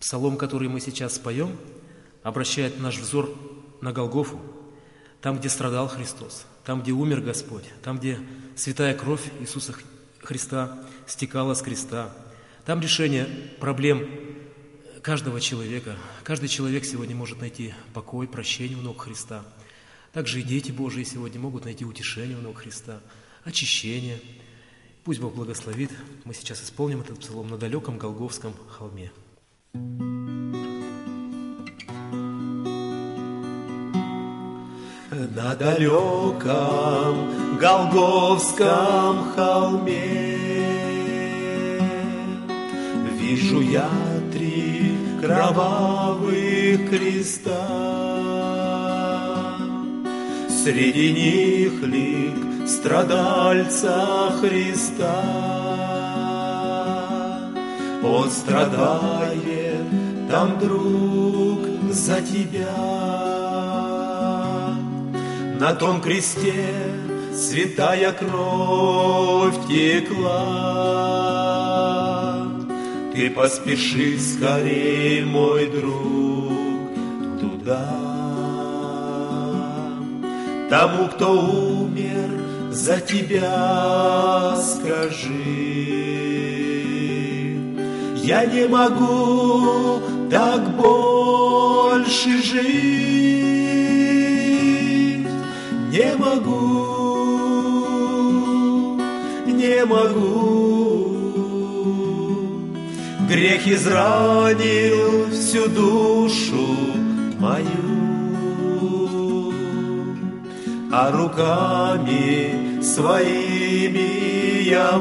Псалом, который мы сейчас споем, обращает наш взор на Голгофу, там, где страдал Христос, там, где умер Господь, там, где святая кровь Иисуса Христа стекала с креста, там решение проблем каждого человека. Каждый человек сегодня может найти покой, прощение у ног Христа. Также и дети Божии сегодня могут найти утешение у ног Христа, очищение. Пусть Бог благословит. Мы сейчас исполним этот псалом на далеком Голгофском холме. На далеком Голгофском холме вижу я 3 кровавых креста. Среди них лик страдальца Христа. Он страдает там, друг, за тебя. На том кресте святая кровь текла. Ты поспеши скорей, мой друг, туда. Тому, кто умер за тебя, скажи: я не могу так больше жить. Не могу, не могу. Грех изранил всю душу мою, а руками своими я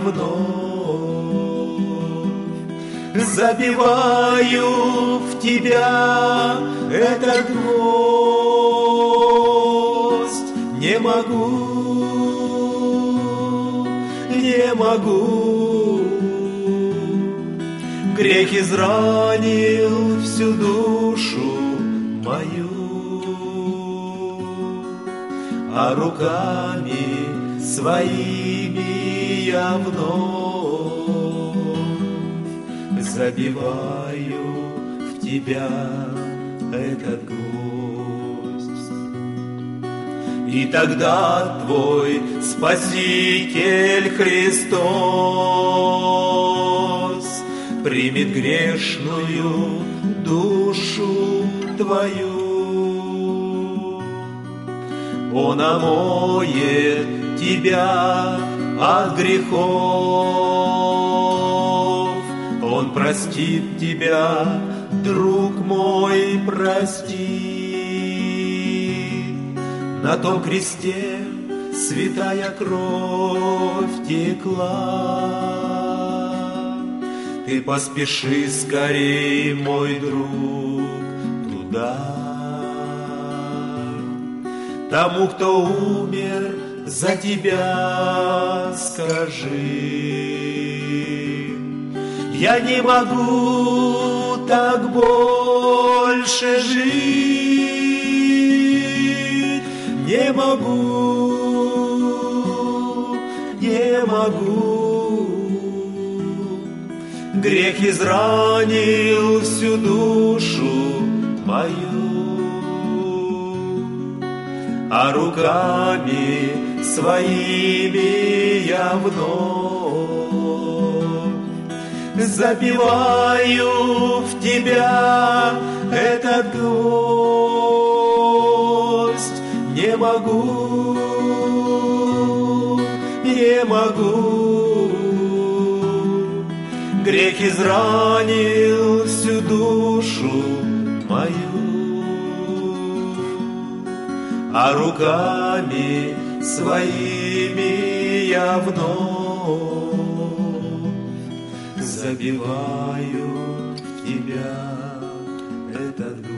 вновь забиваю в тебя этот гвоздь. Не могу, не могу. Грех изранил всю душу мою, а руками своими я вновь забиваю в тебя этот гвоздь. И тогда твой Спаситель Христос примет грешную душу твою. Он омоет тебя от грехов. Он простит тебя, друг мой, прости. На том кресте святая кровь текла. Ты поспеши скорей, мой друг, туда. Тому, кто умер за тебя, скажи: я не могу так больше жить. Не могу, не могу. Грех изранил всю душу мою, а руками своими я вновь забиваю в тебя этот гвоздь. Не могу, не могу. Грех изранил всю душу мою, а руками своими я вновь забиваю в тебя этот гвоздь.